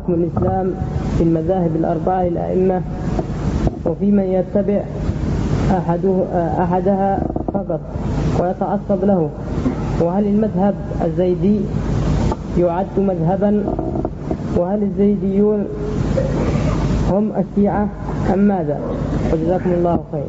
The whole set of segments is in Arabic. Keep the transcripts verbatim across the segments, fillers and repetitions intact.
حكم الإسلام في المذاهب الأربعة الأئمة وفي من يتبع أحده أحدها فقط ويتعصب له؟ وهل المذهب الزيدي يعد مذهبا؟ وهل الزيديون هم الشيعة أم ماذا؟ وجزاكم الله خير.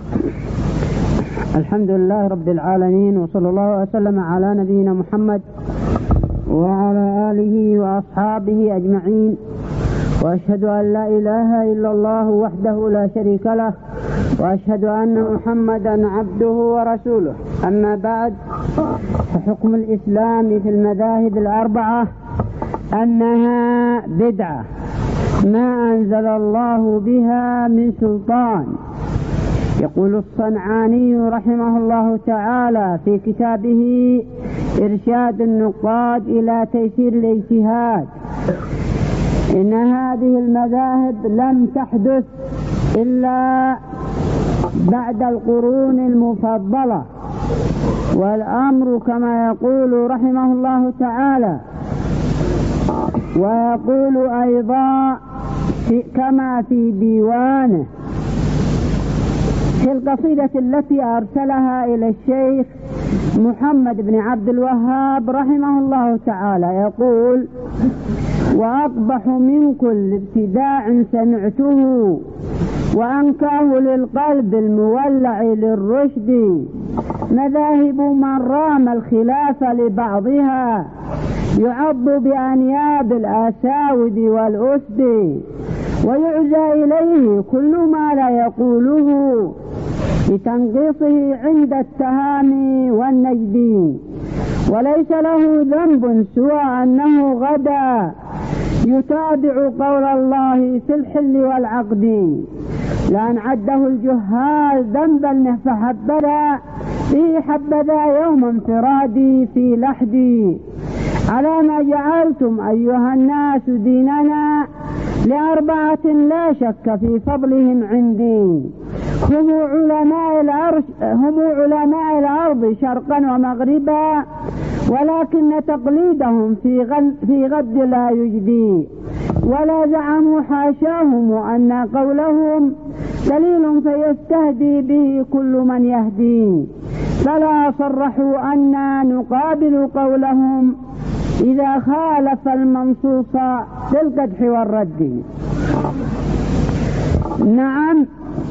الحمد لله رب العالمين، وصلى الله وسلم على نبينا محمد وعلى آله وأصحابه أجمعين، وأشهد أن لا إله إلا الله وحده لا شريك له، وأشهد أن محمدا عبده ورسوله. أما بعد، فحكم الإسلام في المذاهب الأربعة أنها بدعة ما أنزل الله بها من سلطان. يقول الصنعاني رحمه الله تعالى في كتابه إرشاد النقاد إلى تيسير الاجتهاد: إن هذه المذاهب لم تحدث إلا بعد القرون المفضلة، والأمر كما يقول رحمه الله تعالى. ويقول أيضا في كما في ديوانه في القصيدة التي أرسلها إلى الشيخ محمد بن عبد الوهاب رحمه الله تعالى، يقول: وأقبح من كل ابتداع سمعته، وأنكاه للقلب المولع للرشد، مذاهب من رام الخلاف لبعضها، يعض بأنياب الآساود والأسد، ويعزى إليه كل ما لا يقوله لتنقيصه عند التهامي والنجد، وليس له ذنب سوى أنه غدا يتابع قول الله في الحل والعقد، لأن عده الجهال ذنبا فحبذا به حبذا يوم انفرادي في لحدي، على ما جعلتم أيها الناس ديننا لأربعة لا شك في فضلهم عندي، هم علماء الأرض, هم علماء الأرض شرقا ومغربا، ولكن تقليدهم في غد, في غد لا يجدي، ولا زعموا حاشاهم أن قولهم دليل فيستهدي به كل من يهدي، فلا صرحوا أننا نقابل قولهم إذا خالف المنصوص بالقدح والرد. نعم،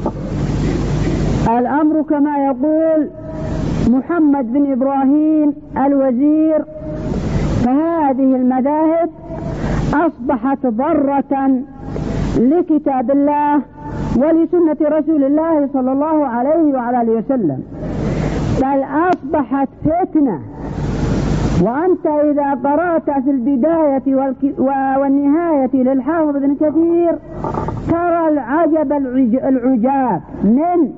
الأمر كما يقول محمد بن إبراهيم الوزير، فهذه المذاهب أصبحت ضرة لكتاب الله ولسنة رسول الله صلى الله عليه وعلى آله وسلم، بل أصبحت فتنة. وأنت إذا قرأت في البداية والنهاية للحافظ ابن كثير ترى العجب العجاب من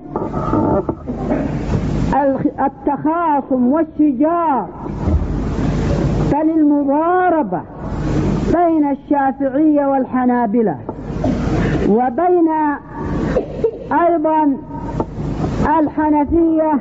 التخاصم والشجار، بل المضاربة بين الشافعية والحنابلة، وبين أيضا الحنفية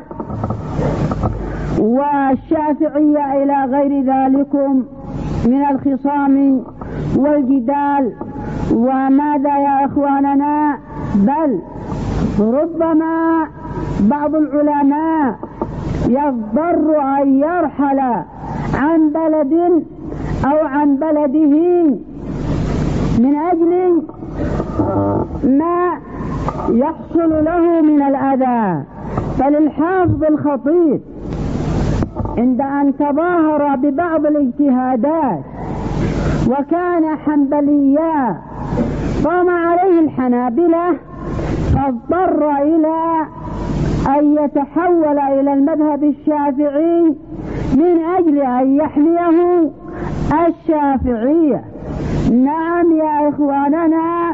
والشافعية إلى غير ذلكم من الخصام والجدال. وماذا يا إخواننا؟ بل ربما بعض العلماء يضطر أن يرحل عن بلد أو عن بلده من أجل ما يحصل له من الأذى. فللحافظ الخطيب عند أن تظاهر ببعض الاجتهادات وكان حنبليا قام عليه الحنابلة، فاضطر إلى أن يتحول إلى المذهب الشافعي من أجل أن يحميه الشافعية. نعم يا إخواننا،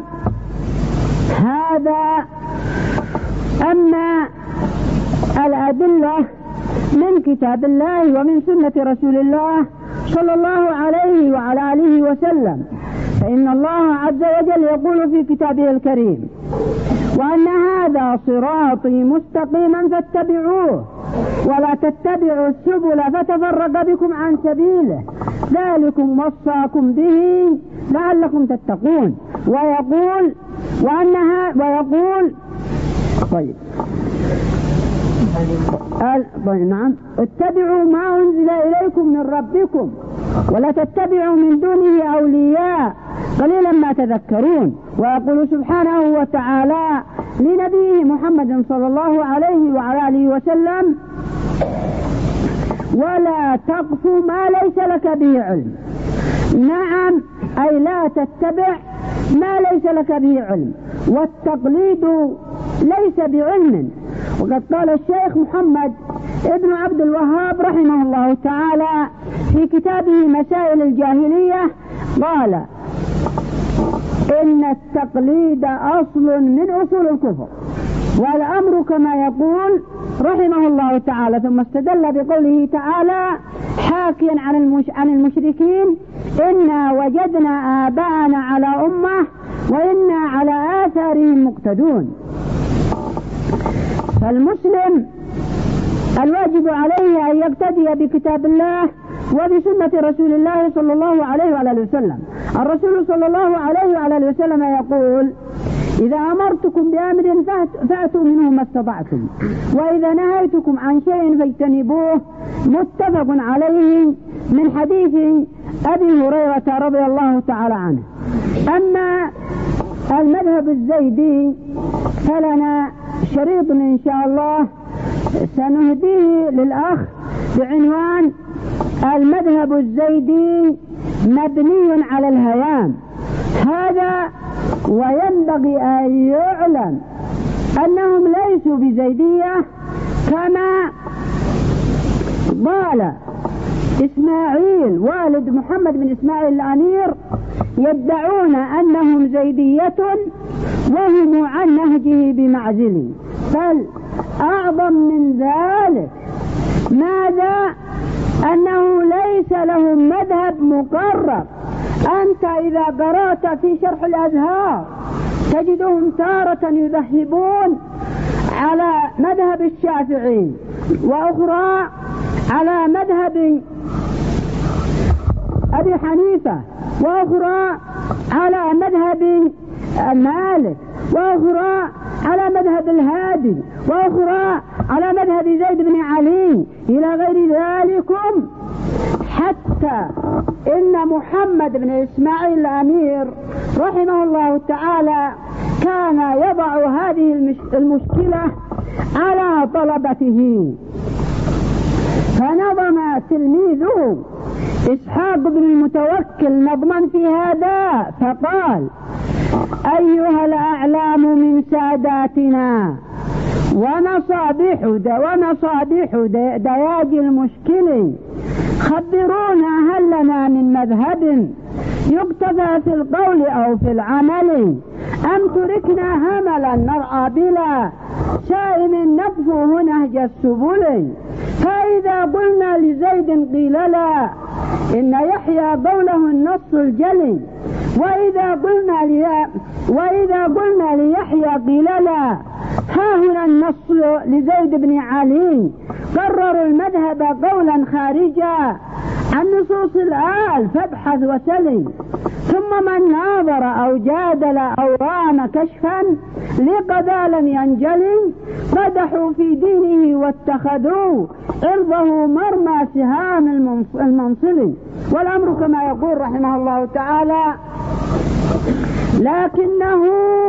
هذا. أما الأدلة من كتاب الله ومن سنة رسول الله صلى الله عليه وعلى آله وسلم، فإن الله عز وجل يقول في كتابه الكريم: وأن هذا صراطي مستقيما فاتبعوه ولا تتبعوا السبل فتفرق بكم عن سبيله ذلكم وصاكم به لعلكم تتقون. ويقول وأنها ويقول طيب نعم اتبعوا ما أنزل إليكم من ربكم ولا تتبعوا من دونه أولياء قليلا ما تذكرون. ويقول سبحانه وتعالى لنبيه محمد صلى الله عليه وعلى آله وسلم ولا تقف ما ليس لك به علم. نعم أي لا تتبع ما ليس لك به علم، والتقليد ليس بعلم. وقد قال الشيخ محمد ابن عبد الوهاب رحمه الله تعالى في كتابه مسائل الجاهلية قال إن التقليد أصل من أصول الكفر، والأمر كما يقول رحمه الله تعالى. ثم استدل بقوله تعالى حاكيا عن, المش... عن المشركين إنا وجدنا آباءنا على أمة وإنا على آثارهم مقتدون. فالمسلم الواجب عليه أن يقتدي بكتاب الله وبسنة رسول الله صلى الله عليه وعلى وسلم. الرسول صلى الله عليه وعلى وسلم يقول إذا أمرتكم بأمر فأتوا منه ما استطعتم وإذا نهيتكم عن شيء فاجتنبوه. متفق عليه من حديث أبي هريرة رضي الله تعالى عنه. أما المذهب الزيدي فلنا شريط إن شاء الله سنهديه للأخ بعنوان المذهب الزيدي مبني على الهيام. هذا وينبغي أن يعلم أنهم ليسوا بزيدية كما قال إسماعيل والد محمد بن إسماعيل الأمير، يدعون أنهم زيدية وهم عن نهجه بمعزل. بل أعظم من ذلك ماذا؟ أنه ليس لهم مذهب مقرر. أنت إذا قرأت في شرح الأزهار تجدهم تارة يذهبون على مذهب الشافعي وأخرى على مذهب أبي حنيفة وأخرى على مذهب مالك وأخرى على مذهب الهادي وأخرى على مذهب زيد بن علي إلى غير ذلكم، حتى إن محمد بن إسماعيل الأمير رحمه الله تعالى كان يضع هذه المشكلة على طلبته. فنظم تلميذه إسحاق بن المتوكل نظما في هذا فقال أيها الأعلام من ساداتنا ونصابيح ونصابيح دياج المشكل خبرونا هل لنا من مذهب يقتدى في القول أو في العمل أم تركنا هملا نرعى بلا شائم نقفه نهج السبل. فإذا قلنا لزيد قيل لا إن يحيى قوله النص الجلي وإذا قلنا لي وإذا قلنا ليحيى قيل لا ها هنا النص لزيد بن علي قرروا المذهب قولا خارجا عن نصوص الآل فابحث وسلم. ثم من ناظر أو جادل أو رام كشفا لقد لم ينجلي قدحوا في دينه واتخذوا عرضه مرمى سهام المنصل. والأمر كما يقول رحمه الله تعالى لكنه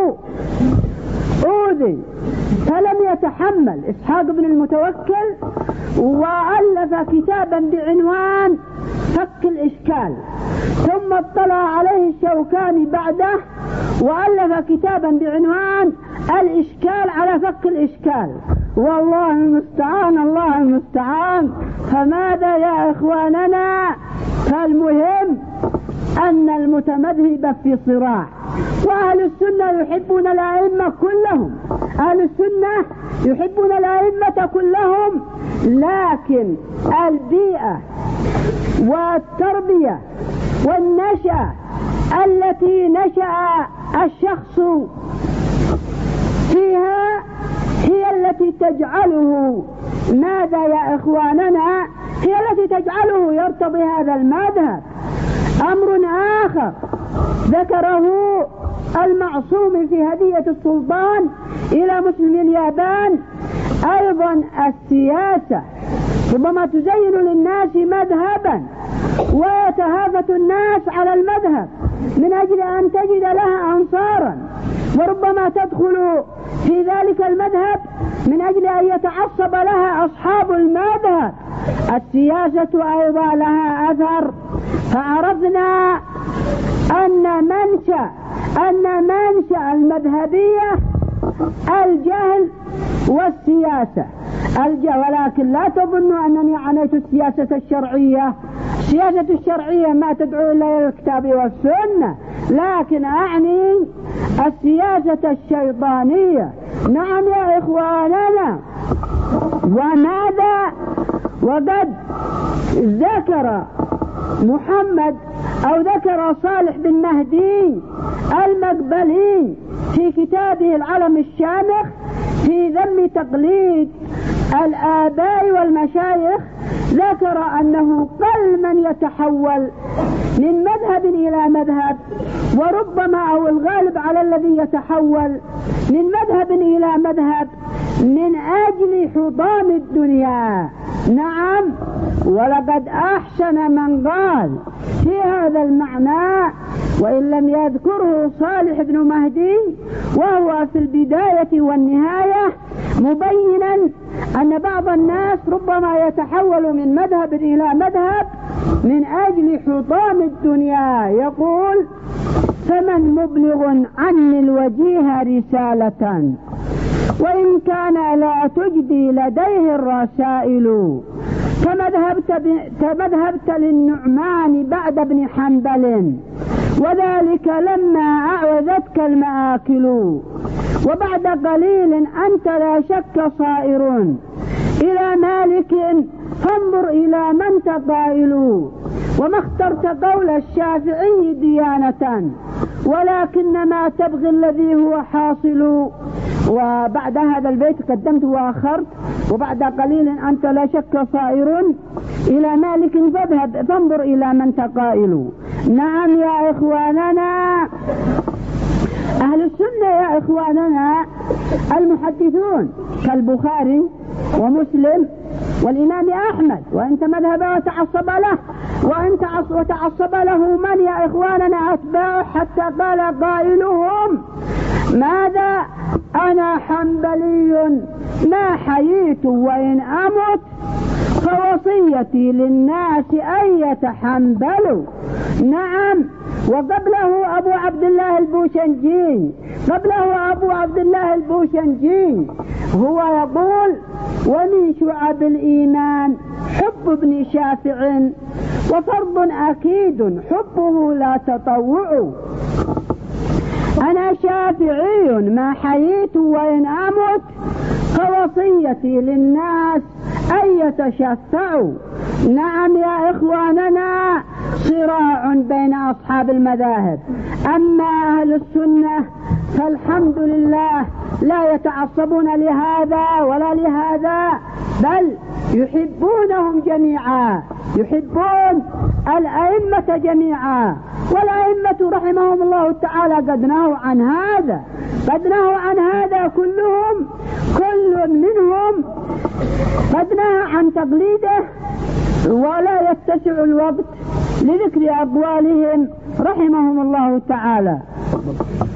أوذي فلم يتحمل إسحاق بن المتوكل وألف كتابا بعنوان فك الإشكال، ثم اطلع عليه الشوكاني بعده وألف كتابا بعنوان الإشكال على فك الإشكال. والله المستعان الله المستعان. فماذا يا إخواننا؟ فالمهم أن المتمذهب في صراع، وأهل السنة يحبون الأئمة كلهم، أهل السنة يحبون الأئمة كلهم، لكن البيئة والتربية والنشأة التي نشأ الشخص فيها هي التي تجعله ماذا يا إخواننا؟ هي التي تجعله يرتضي هذا المذهب. أمر آخر ذكره المعصوم في هدية السلطان إلى مسلم اليابان أيضا السياسة، ربما تزين للناس مذهبا ويتهافت الناس على المذهب من أجل أن تجد لها أنصارا، وربما تدخل في ذلك المذهب من أجل أن يتعصب لها أصحاب المذهب. السياسة أيضا لها أثر، فعرفنا أن منشأ أن منشأ المذهبية الجهل والسياسة الجهل، ولكن لا تظنوا أنني عنيت السياسة الشرعية. السياسة الشرعية ما تدعو إلا إلى الكتاب والسنة، لكن أعني السياسة الشيطانية. نعم يا إخواننا، وماذا وقد ذكر محمد أو ذكر صالح بن مهدي المقبلي في كتابه العلم الشامخ في ذم تقليد الآباء والمشايخ، ذكر أنه قل من يتحول من مذهب إلى مذهب، وربما أو الغالب على الذي يتحول من مذهب إلى مذهب من أجل حطام الدنيا. نعم، ولقد أحسن من قال في هذا المعنى وإن لم يذكره صالح بن مهدي، وهو في البداية والنهاية مبينا أن بعض الناس ربما يتحول من مذهب إلى مذهب من أجل حطام الدنيا. يقول: فمن مبلغ عني الوجيه رسالة وإن كان لا تجدي لديه الرسائل، كما ذهبت للنعمان بعد ابن حنبل وذلك لما أعوذتك المآكل، وبعد قليل أنت لا شك صائر إلى مالك فانظر إلى من تقائل، وما اخترت قول الشافعي ديانة ولكنما تبغي الذي هو حاصل. وبعد هذا البيت قدمت وأخرت، وبعد قليل أنت لا شك صائر إلى مالك فاذهب فانظر إلى من تقائل. نعم يا إخواننا، أهل السنة يا إخواننا المحدثون كالبخاري ومسلم والإمام أحمد، وأنت مذهب وتعصب له وأنت وتعصب له من يا إخواننا أتباع، حتى قال قائلهم: ماذا أنا حنبلي ما حييت وإن أمت، فوصيتي للناس أن يتحنبلوا. نعم، وقبله أبو عبد الله البوشنجي قبله أبو عبد الله البوشنجي هو يقول: ومن شعب الإيمان حب ابن شافع، وفرض أكيد حبه لا تطوع. أنا شافعي ما حييت وإن أمت، فوصيتي للناس أن يتشفعوا. نعم يا إخواننا، صراع بين أصحاب المذاهب، أما أهل السنة فالحمد لله لا يتعصبون لهذا ولا لهذا، بل يحبونهم جميعا، يحبون الأئمة جميعا، والأئمة رحمهم الله تعالى قد نهوا عن هذا قد نهوا عن هذا كلهم، كل منهم قد نهى عن تقليده، ولا يتسع الوقت لذكر أقوالهم رحمهم الله تعالى.